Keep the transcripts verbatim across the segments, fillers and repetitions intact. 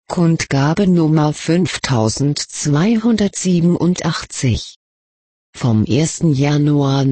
Kundgabe Nummer fünftausendzweihundertsiebenundachtzig vom ersten Januar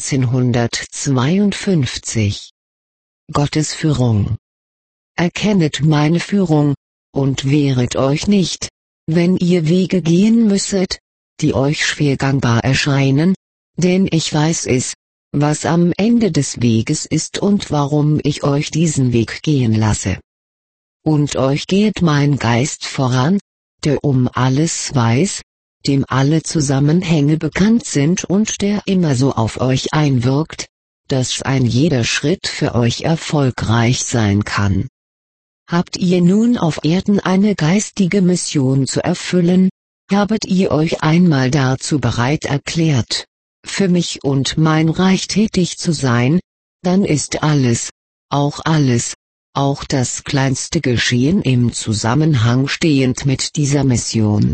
neunzehnhundertzweiundfünfzig. Gottes Führung. Erkennet meine Führung, und wehret euch nicht, wenn ihr Wege gehen müsset, die euch schwer gangbar erscheinen, denn ich weiß es, was am Ende des Weges ist und warum ich euch diesen Weg gehen lasse. Und euch geht mein Geist voran, der um alles weiß, dem alle Zusammenhänge bekannt sind und der immer so auf euch einwirkt, dass ein jeder Schritt für euch erfolgreich sein kann. Habt ihr nun auf Erden eine geistige Mission zu erfüllen, habet ihr euch einmal dazu bereit erklärt, für mich und mein Reich tätig zu sein, dann ist alles, auch alles, auch das kleinste Geschehen im Zusammenhang stehend mit dieser Mission.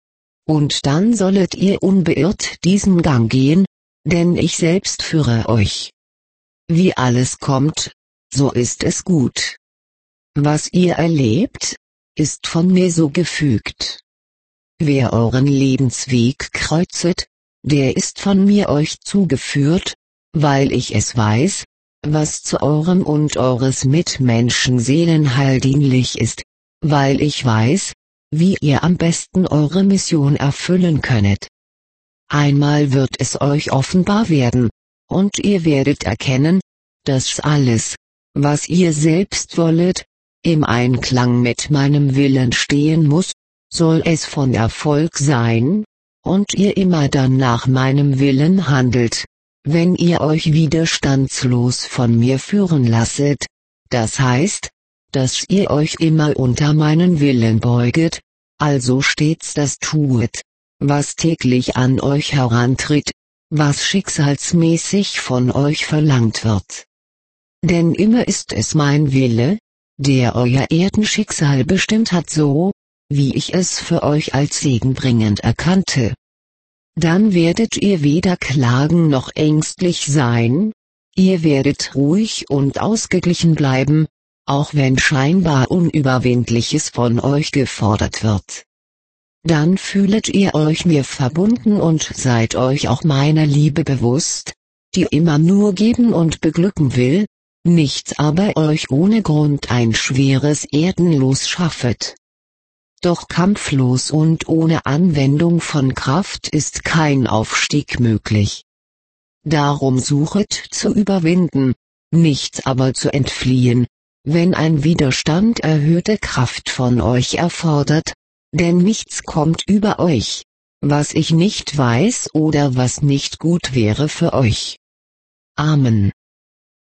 Und dann sollet ihr unbeirrt diesen Gang gehen, denn ich selbst führe euch. Wie alles kommt, so ist es gut. Was ihr erlebt, ist von mir so gefügt. Wer euren Lebensweg kreuzet, der ist von mir euch zugeführt, weil ich es weiß, was zu eurem und eures Mitmenschen Seelenheil dienlich ist, weil ich weiß, wie ihr am besten eure Mission erfüllen könnet. Einmal wird es euch offenbar werden, und ihr werdet erkennen, dass alles, was ihr selbst wollet, im Einklang mit meinem Willen stehen muss, soll es von Erfolg sein, und ihr immer dann nach meinem Willen handelt, wenn ihr euch widerstandslos von mir führen lasset, das heißt, dass ihr euch immer unter meinen Willen beuget, also stets das tuet, was täglich an euch herantritt, was schicksalsmäßig von euch verlangt wird. Denn immer ist es mein Wille, der euer Erdenschicksal bestimmt hat so, wie ich es für euch als segenbringend erkannte. Dann werdet ihr weder klagen noch ängstlich sein, ihr werdet ruhig und ausgeglichen bleiben, auch wenn scheinbar Unüberwindliches von euch gefordert wird. Dann fühlet ihr euch mir verbunden und seid euch auch meiner Liebe bewusst, die immer nur geben und beglücken will, nichts aber euch ohne Grund ein schweres Erdenlos schaffet. Doch kampflos und ohne Anwendung von Kraft ist kein Aufstieg möglich. Darum suchet zu überwinden, nichts aber zu entfliehen, wenn ein Widerstand erhöhte Kraft von euch erfordert, denn nichts kommt über euch, was ich nicht weiß oder was nicht gut wäre für euch. Amen.